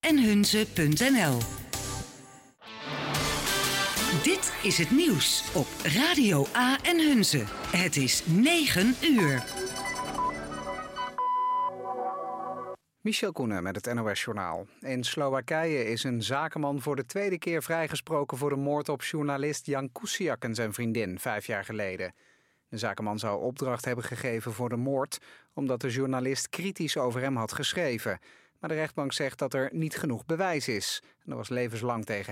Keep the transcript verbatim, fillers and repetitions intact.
en hunze punt n l. Dit is het nieuws op Radio A en Hunze. Het is negen uur. Michel Koenen met het N O S-journaal. In Slowakije is een zakenman voor de tweede keer vrijgesproken voor de moord op journalist Jan Kuciak en zijn vriendin vijf jaar geleden. De zakenman zou opdracht hebben gegeven voor de moord, omdat de journalist kritisch over hem had geschreven. Maar de rechtbank zegt dat er niet genoeg bewijs is. En er was levenslang tegen